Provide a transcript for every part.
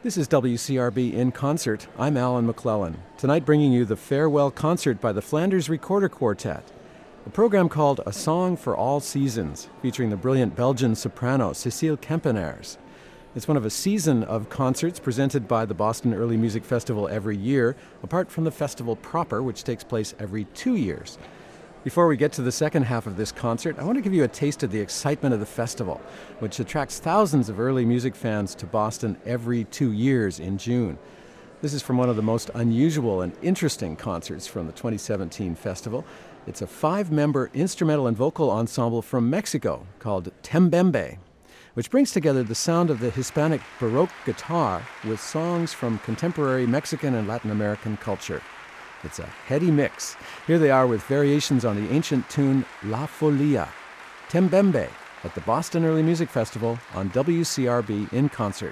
This is WCRB in Concert. I'm Alan McClellan. Tonight bringing you the farewell concert by the Flanders Recorder Quartet, a program called A Song for All Seasons, featuring the brilliant Belgian soprano Cécile Kempenaars. It's one of a season of concerts presented by the Boston Early Music Festival every year, apart from the festival proper, which takes place every 2 years. Before we get to the second half of this concert, I want to give you a taste of the excitement of the festival, which attracts thousands of early music fans to Boston every 2 years in June. This is from one of the most unusual and interesting concerts from the 2017 festival. It's a 5-member instrumental and vocal ensemble from Mexico called Tembembe, which brings together the sound of the Hispanic Baroque guitar with songs from contemporary Mexican and Latin American culture. It's a heady mix. Here they are with variations on the ancient tune La Folia, Tembembe, at the Boston Early Music Festival on WCRB in Concert.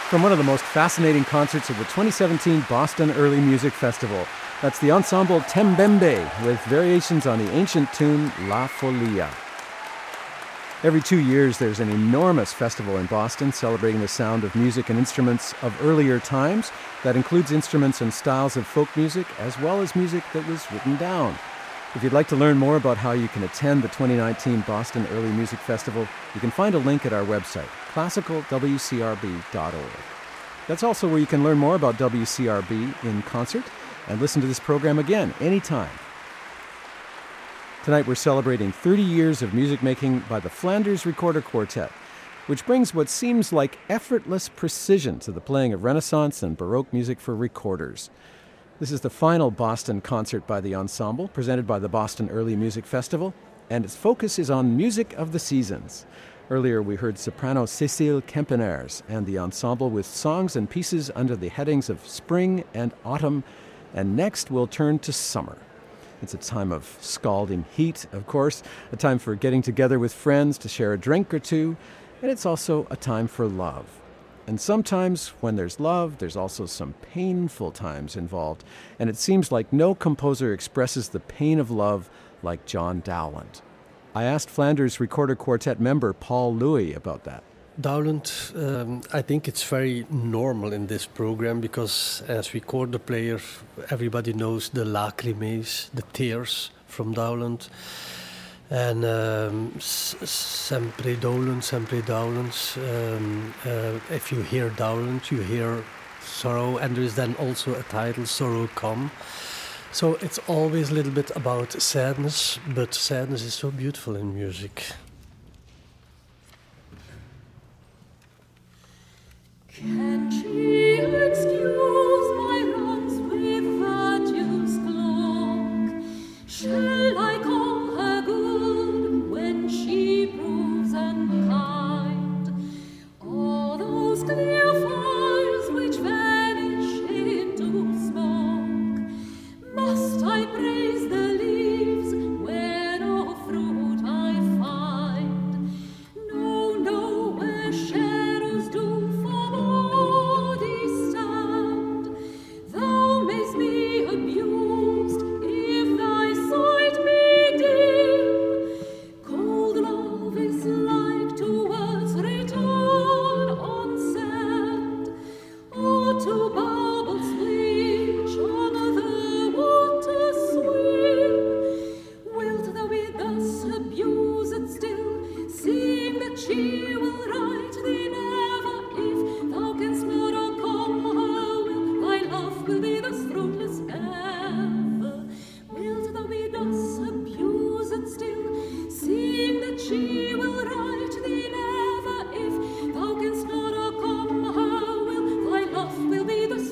from one of the most fascinating concerts of the 2017 Boston Early Music Festival. That's the ensemble Tembembe with variations on the ancient tune La Folia. Every 2 years, there's an enormous festival in Boston celebrating the sound of music and instruments of earlier times. That includes instruments and styles of folk music, as well as music that was written down. If you'd like to learn more about how you can attend the 2019 Boston Early Music Festival, you can find a link at our website, classicalwcrb.org. That's also where you can learn more about WCRB in concert and listen to this program again anytime. Tonight we're celebrating 30 years of music making by the Flanders Recorder Quartet, which brings what seems like effortless precision to the playing of Renaissance and Baroque music for recorders. This is the final Boston concert by the ensemble, presented by the Boston Early Music Festival, and its focus is on music of the seasons. Earlier we heard soprano Cécile Kempenaars and the ensemble with songs and pieces under the headings of spring and autumn, and next we'll turn to summer. It's a time of scalding heat, of course, a time for getting together with friends to share a drink or two, and it's also a time for love. And sometimes when there's love, there's also some painful times involved, and it seems like no composer expresses the pain of love like John Dowland. I asked Flanders Recorder Quartet member Paul Louis about that. Dowland, I think it's very normal in this program because as recorder player, everybody knows the lacrimes, the tears from Dowland. And sempre Dowland. If you hear Dowland, you hear sorrow, and there is then also a title, Sorrow Come. So it's always a little bit about sadness, but sadness is so beautiful in music. Can she excuse my wrongs with virtue's cloak? Shall I call her good when she proves unkind? All those clear fires which vanish into smoke, must I praise the leaves where no fruit I find? No, where shadows do for bodies stand, thou mayst be abused if thy sight be dim. Cold love is like to words return unsent, or to bubbles which on the water swim. Wilt thou be thus abused still, seeing that she will right thee never, if thou canst not overcome her will, thy love will be thus fruitless ever. Wilt thou be thus abused still, seeing that she will right thee never, if thou canst not overcome her will, thy love will be thus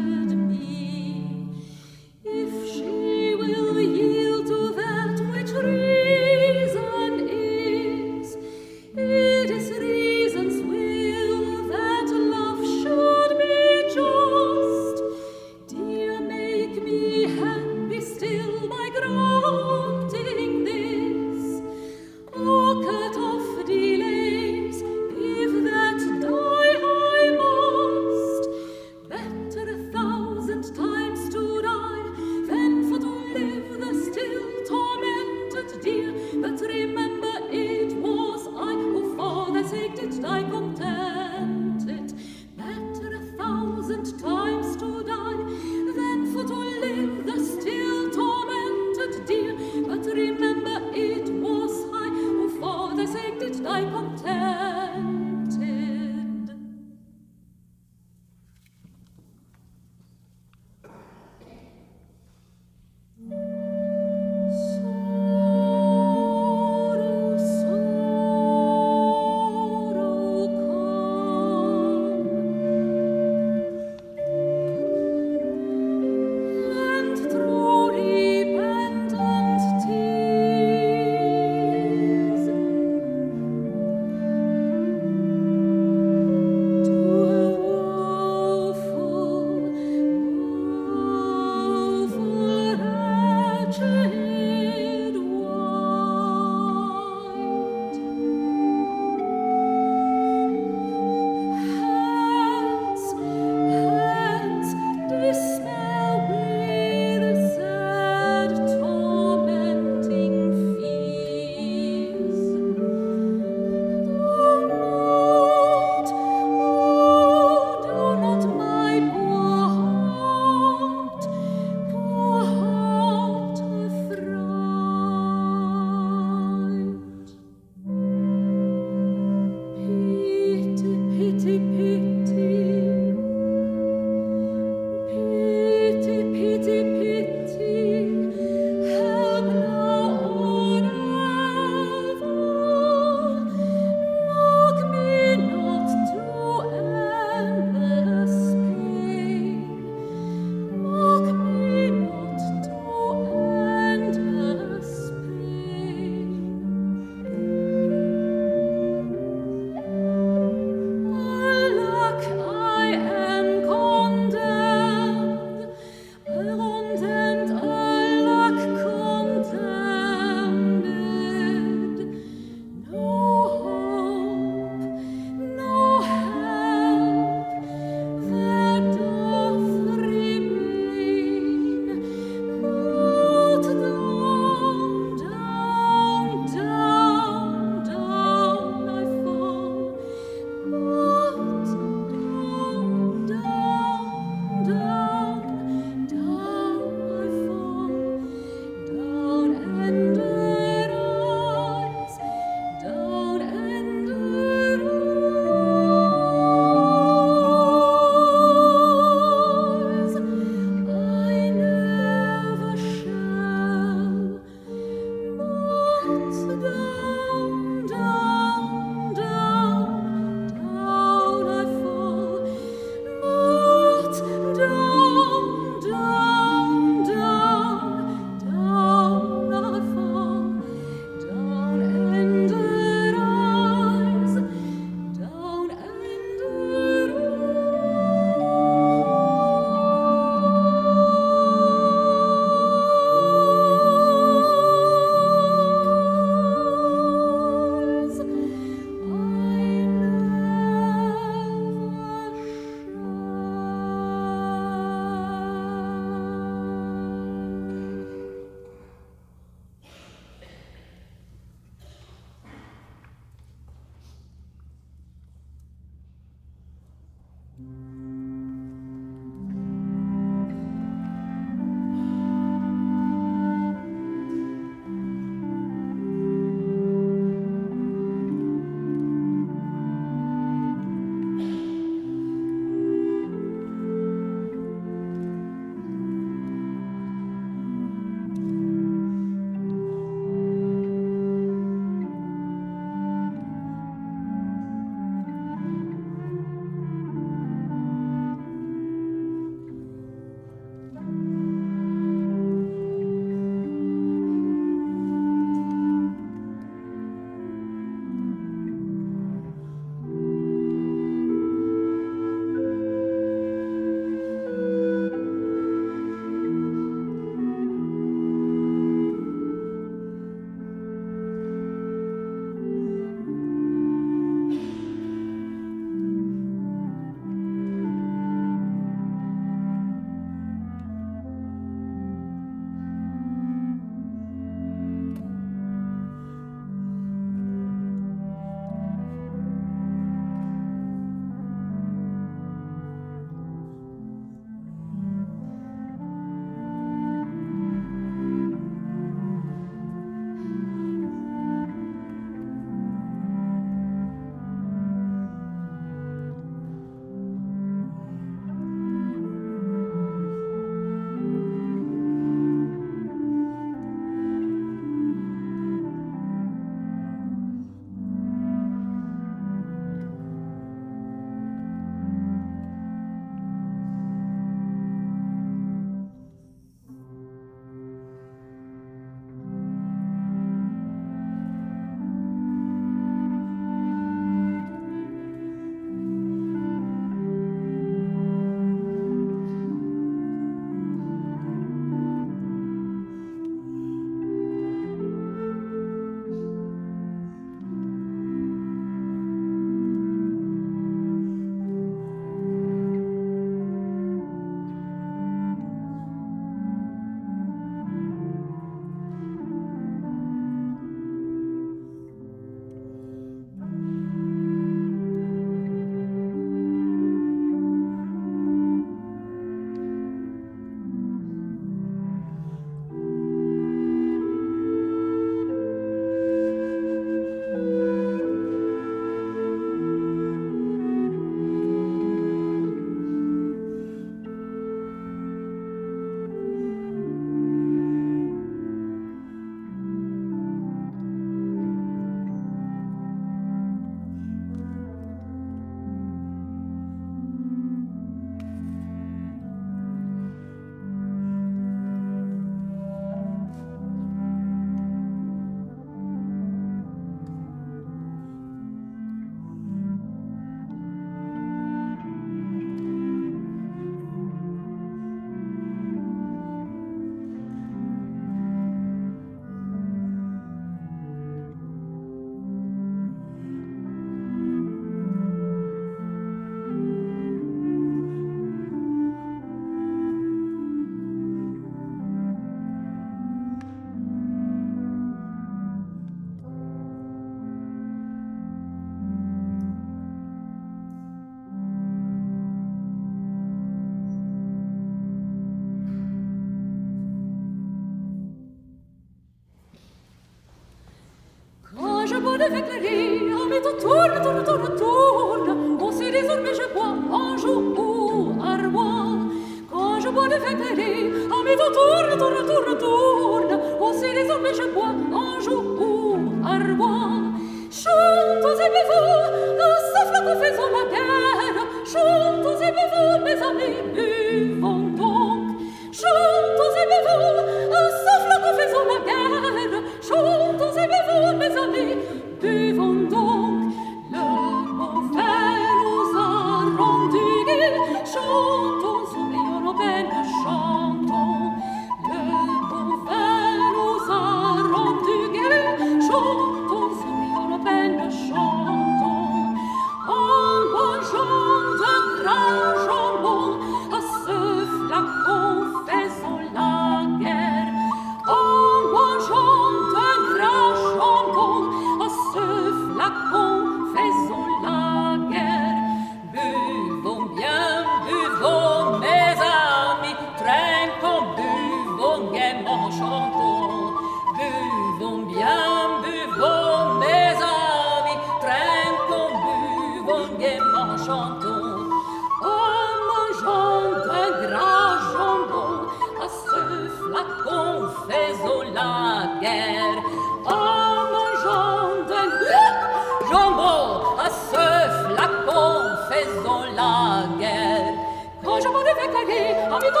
tourne, tourne, tourne, tourne. On sait désormais je bois en joue ou à roi. Quand je bois de fécléré, en métaux tourne, tourne, tourne, tourne. On sait désormais je bois en joue ou à roi. Chantons et buvons, sauf que nous faisons la guerre. Chantons et buvons, mes amis, buvons donc. Chantons et buvons, sauf que nous faisons la guerre. Chantons et buvons, mes amis, buvons donc. Le bon fer nous a rendu gai. Chantons, souris européenne, chantons. Le bon fer nous a rendu gai. Chantons, souris européenne, chantons. En mangeant de gras jambon, à ce flacon faisons la guerre. En mangeant de gras jambon, à ce flacon faisons la guerre. Buvons bien, buvons mes amis, trinquons, buvons gaiement, chantons. Buvons bien, buvons mes amis, trinquons, buvons gaiement, chantons. En mangeant de gras jambon, à ce flacon faisons la guerre. En mangeant de gras jambon, à ce flacon faisons la guerre. Quand je m'en devais claquer, en mi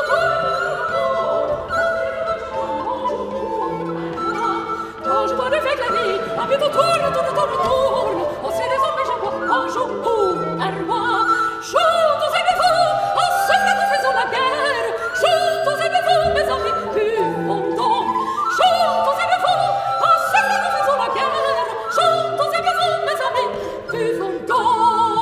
quand je m'en devais claquer, en mi tourne, tourne, tourne, tourne. On sait désormais je bois en joue ou à roi. Chantons et buvons, en ce flacon faisons la guerre. Chantons et buvons, mes amis, buvons donc. Chantons et buvons, en ce flacon faisons la guerre. Chantons et buvons, mes amis, buvons donc.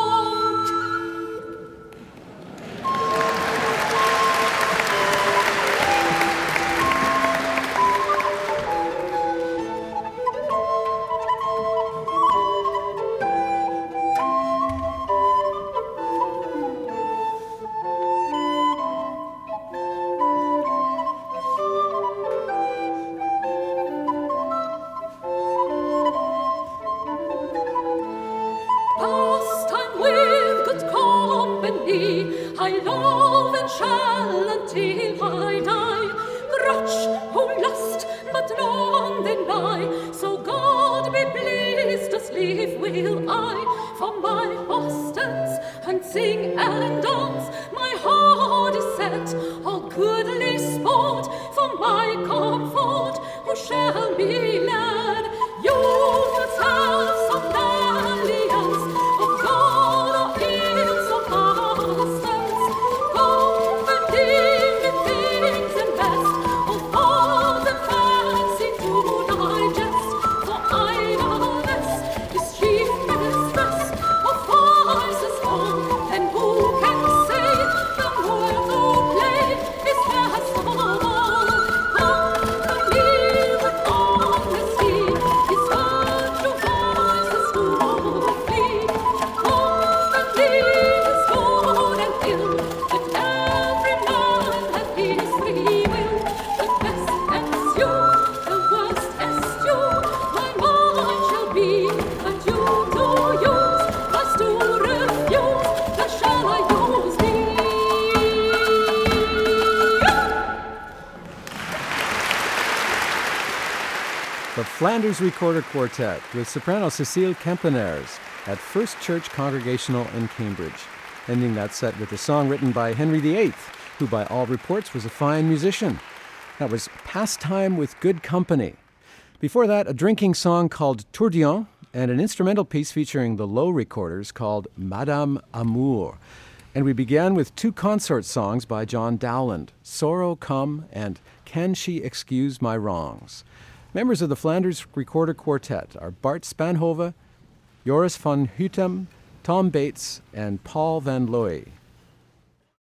Pastime with good company, I love and shall until I die. Grudge who lust, but none deny. So God be pleased to sleep will I. For my hostels and sing and dance, my heart is set on goodly sport. For my comfort, who shall be led? You must have some alliance of God or ills of hostels. Company with things and best of all the fancy to digest. For idleness is chief mistress of vices all. And who can say the world to play is best of all? Company with honesty is virtue vices to flee. Company is good and ill, but every man hath his free will. The best ensue, the worst eschew. My mind shall be, but you to use, thus to refuse, thus shall I use thee. The Flanders Recorder Quartet with soprano Cecile Kempenaars at First Church Congregational in Cambridge, ending that set with a song written by Henry VIII, who by all reports was a fine musician. That was Pastime with Good Company. Before that, a drinking song called Tourbillon and an instrumental piece featuring the Low Recorders called Madame Amour. And we began with two consort songs by John Dowland, Sorrow Come and Can She Excuse My Wrongs. Members of the Flanders Recorder Quartet are Bart Spanhove, Joris van Hutem, Tom Bates, and Paul van Looy.